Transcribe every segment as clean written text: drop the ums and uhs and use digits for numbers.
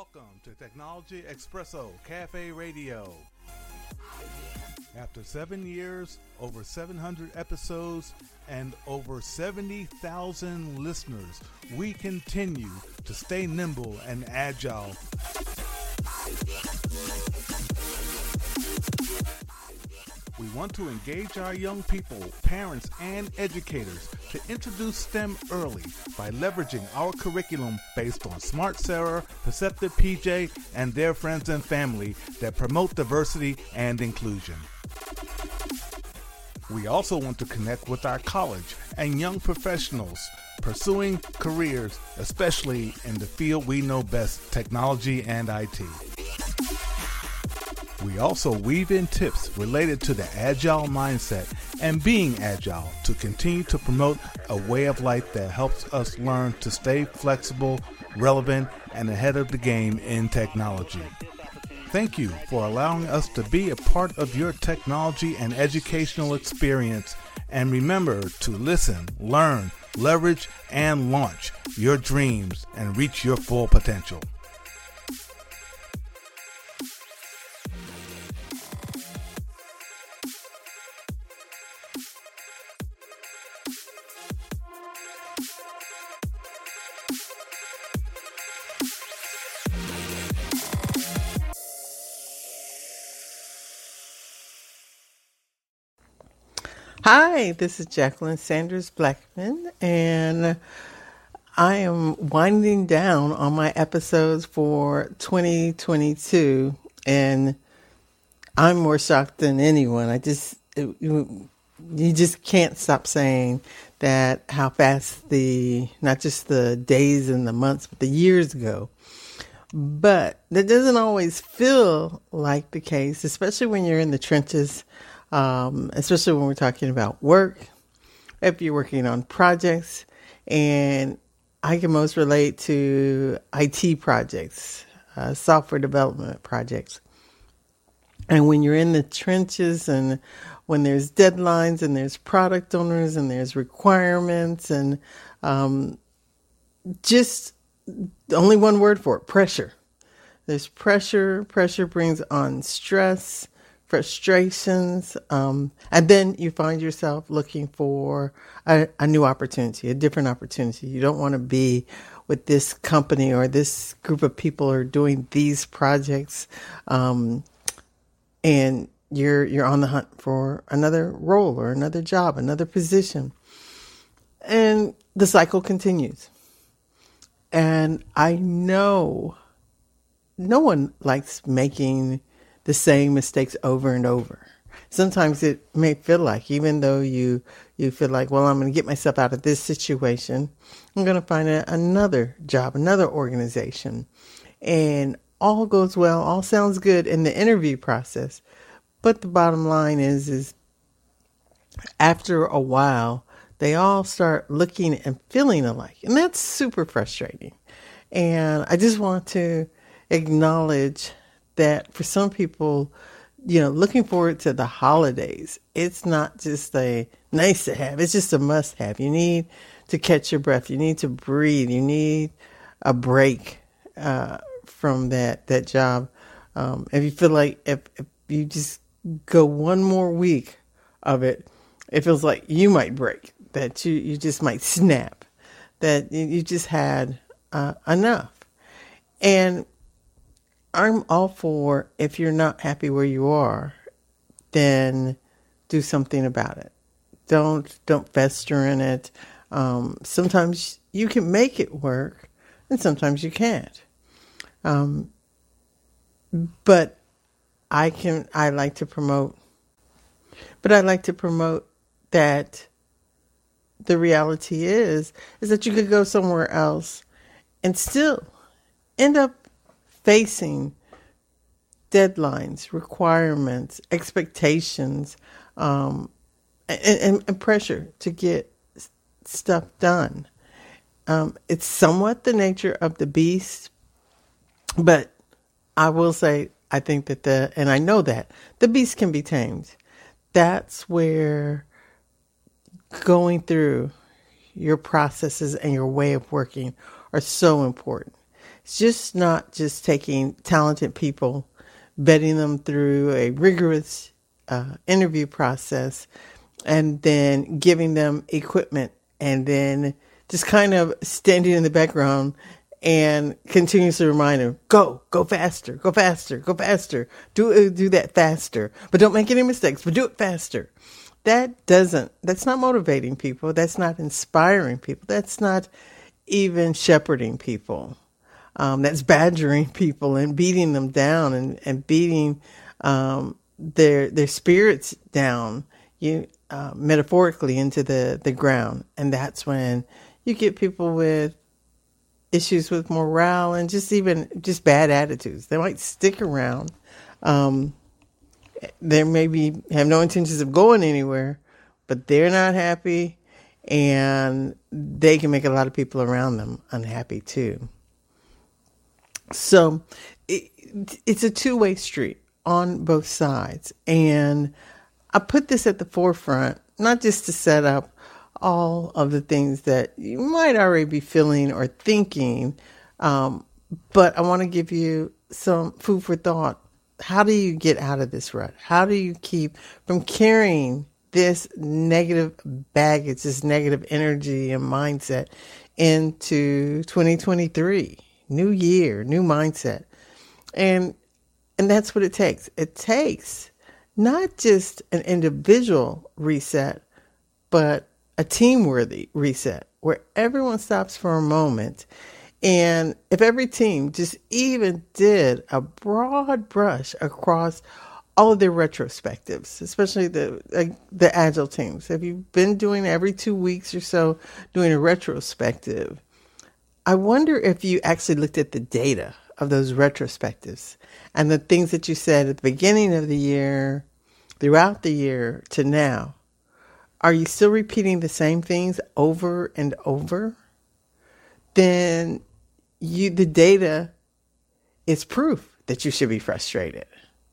Welcome to Technology Espresso Cafe Radio. After 7 years, over 700 episodes, and over 70,000 listeners, we continue to stay nimble and agile. We want to engage our young people, parents, and educators to introduce STEM early by leveraging our curriculum based on Smart Sarah, Perceptive PJ, and their friends and family that promote diversity and inclusion. We also want to connect with our college and young professionals pursuing careers, especially in the field we know best, technology and IT. We also weave in tips related to the agile mindset and being agile to continue to promote a way of life that helps us learn to stay flexible, relevant, and ahead of the game in technology. Thank you for allowing us to be a part of your technology and educational experience. And remember to listen, learn, leverage, and launch your dreams and reach your full potential. Hi, this is Jacqueline Sanders Blackman, and I am winding down on my episodes for 2022, and I'm more shocked than anyone. You just can't stop saying that how fast not just the days and the months, but the years go. But that doesn't always feel like the case, especially when you're in the trenches. Especially when we're talking about work, if you're working on projects, and I can most relate to IT projects, software development projects. And when you're in the trenches and when there's deadlines and there's product owners and there's requirements and just only one word for it, pressure. There's pressure. Pressure brings on stress, frustrations, and then you find yourself looking for a new opportunity, a different opportunity. You don't want to be with this company or this group of people who are doing these projects, and you're on the hunt for another role or another job, another position, and the cycle continues. And I know no one likes making the same mistakes over and over. Sometimes it may feel like, even though you feel like, well, I'm going to get myself out of this situation, I'm going to find another job, another organization. And all goes well, all sounds good in the interview process. But the bottom line is after a while, they all start looking and feeling alike. And that's super frustrating. And I just want to acknowledge that for some people, looking forward to the holidays, it's not just a nice to have, it's just a must have. You need to catch your breath. You need to breathe. You need a break from that job. If you feel like if you just go one more week of it, it feels like you might break, that you just might snap, that you just had enough. And I'm all for, if you're not happy where you are, then do something about it. Don't fester in it. Sometimes you can make it work, and sometimes you can't. But I like to promote that the reality is that you could go somewhere else and still end up facing deadlines, requirements, expectations, and pressure to get stuff done. It's somewhat the nature of the beast, but I will say, I think that and I know that the beast can be tamed. That's where going through your processes and your way of working are so important. It's just not just taking talented people, vetting them through a rigorous interview process, and then giving them equipment, and then just kind of standing in the background and continuously remind them, go faster, go faster, go faster, do that faster, but don't make any mistakes, but do it faster. That's not motivating people. That's not inspiring people. That's not even shepherding people. That's badgering people and beating them down and beating their spirits down, metaphorically into the ground. And that's when you get people with issues with morale and just bad attitudes. They might stick around. They maybe have no intentions of going anywhere, but they're not happy, and they can make a lot of people around them unhappy too. So it's a two-way street on both sides. And I put this at the forefront, not just to set up all of the things that you might already be feeling or thinking, but I want to give you some food for thought. How do you get out of this rut? How do you keep from carrying this negative baggage, this negative energy and mindset into 2023? New year, new mindset. And that's what it takes. It takes not just an individual reset, but a team-worthy reset where everyone stops for a moment. And if every team just even did a broad brush across all of their retrospectives, especially the agile teams. If you've been doing every 2 weeks or so, doing a retrospective, I wonder if you actually looked at the data of those retrospectives and the things that you said at the beginning of the year, throughout the year to now. Are you still repeating the same things over and over? Then the data is proof that you should be frustrated.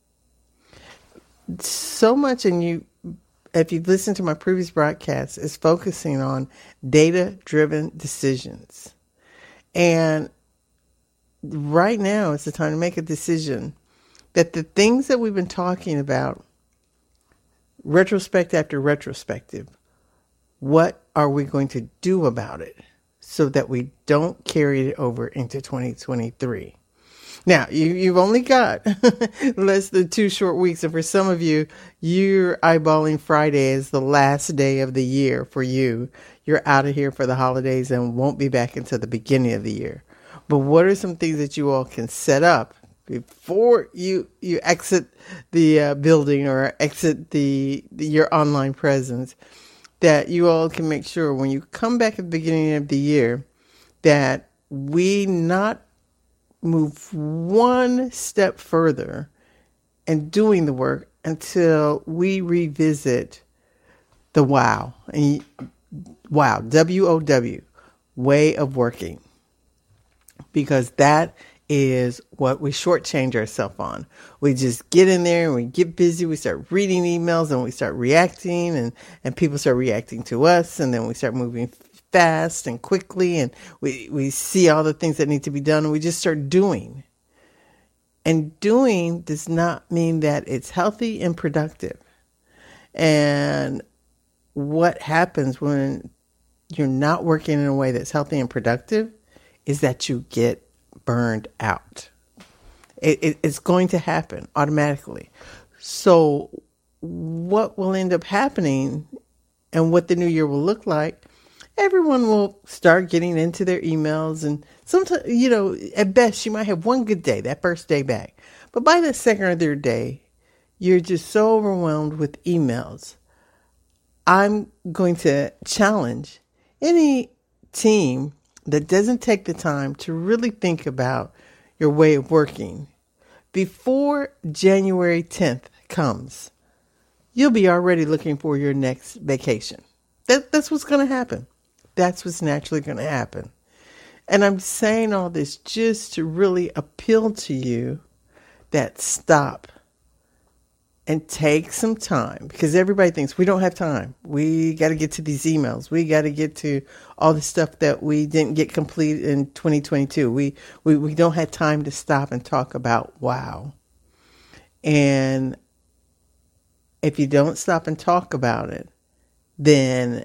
So much, if you've listened to my previous broadcasts, is focusing on data-driven decisions. And right now is the time to make a decision that the things that we've been talking about, retrospect after retrospective, what are we going to do about it so that we don't carry it over into 2023? Now, you've only got less than 2 short weeks. And for some of you, you're eyeballing Friday as the last day of the year for you. You're out of here for the holidays and won't be back until the beginning of the year. But what are some things that you all can set up before you exit the building or exit your online presence, that you all can make sure when you come back at the beginning of the year that we not move one step further in doing the work until we revisit the WOW, WOW, way of working. Because that is what we shortchange ourselves on. We just get in there and we get busy. We start reading emails and we start reacting and people start reacting to us. And then we start moving fast and quickly. And we see all the things that need to be done and we just start doing. And doing does not mean that it's healthy and productive. And what happens when you're not working in a way that's healthy and productive is that you get burned out. It's going to happen automatically. So what will end up happening and what the new year will look like, everyone will start getting into their emails. And sometimes, at best, you might have one good day, that first day back. But by the second or third day, you're just so overwhelmed with emails. I'm going to challenge any team that doesn't take the time to really think about your way of working. Before January 10th comes, you'll be already looking for your next vacation. That's what's going to happen. That's what's naturally going to happen. And I'm saying all this just to really appeal to you that stop and take some time, because everybody thinks we don't have time. We got to get to these emails. We got to get to all the stuff that we didn't get complete in 2022. We don't have time to stop and talk about wow. And if you don't stop and talk about it, then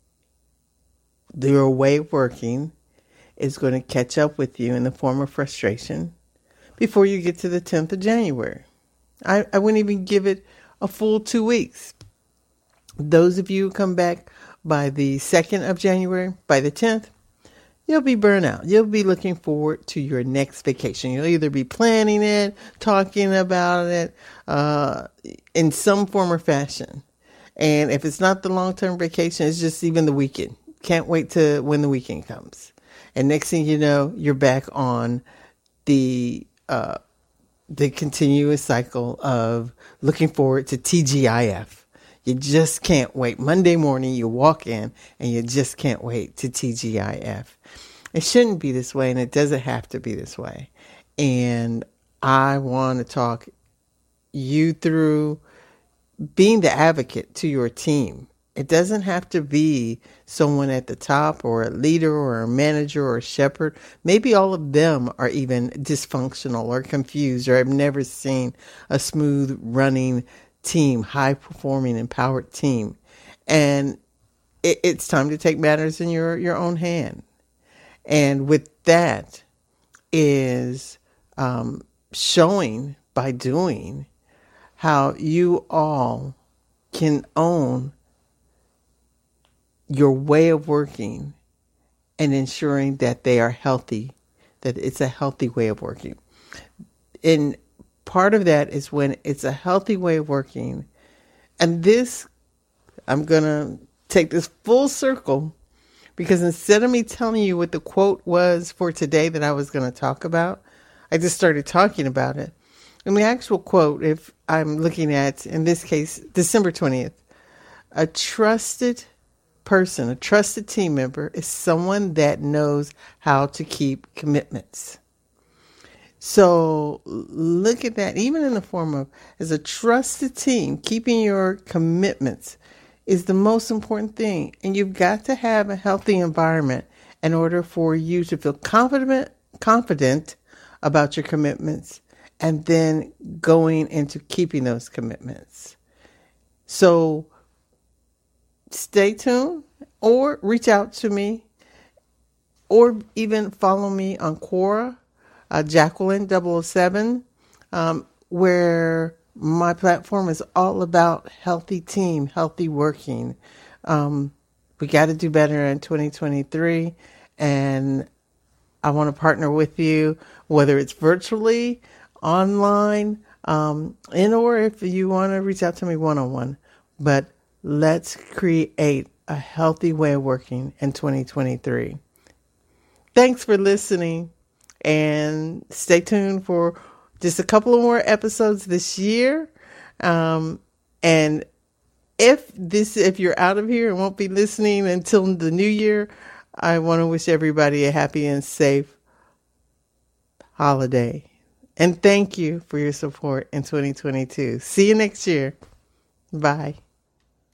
your way of working is going to catch up with you in the form of frustration before you get to the 10th of January. I wouldn't even give it a full 2 weeks. Those of you who come back by the 2nd of January, by the 10th, you'll be burnt out. You'll be looking forward to your next vacation. You'll either be planning it, talking about it, in some form or fashion. And if it's not the long-term vacation, it's just even the weekend. Can't wait to when the weekend comes. And next thing you know, you're back on the continuous cycle of looking forward to TGIF. You just can't wait. Monday morning, you walk in and you just can't wait to TGIF. It shouldn't be this way, and it doesn't have to be this way. And I want to talk you through being the advocate to your team. It doesn't have to be someone at the top or a leader or a manager or a shepherd. Maybe all of them are even dysfunctional or confused or have never seen a smooth running team, high performing, empowered team. And it's time to take matters in your own hand. And with that is showing by doing how you all can own your way of working and ensuring that they are healthy, that it's a healthy way of working. And part of that is when it's a healthy way of working. And this, I'm going to take this full circle, because instead of me telling you what the quote was for today that I was going to talk about, I just started talking about it. And the actual quote, if I'm looking at, in this case, December 20th, a trusted person, a trusted team member is someone that knows how to keep commitments. So look at that, even in the form of, as a trusted team, keeping your commitments is the most important thing. And you've got to have a healthy environment in order for you to feel confident about your commitments and then going into keeping those commitments. So stay tuned or reach out to me or even follow me on Quora, Jacqueline 007, where my platform is all about healthy team, healthy working. We got to do better in 2023, and I want to partner with you, whether it's virtually, online, and or if you want to reach out to me one-on-one. But let's create a healthy way of working in 2023. Thanks for listening, and stay tuned for just a couple of more episodes this year. And if you're out of here and won't be listening until the new year, I want to wish everybody a happy and safe holiday. And thank you for your support in 2022. See you next year. Bye.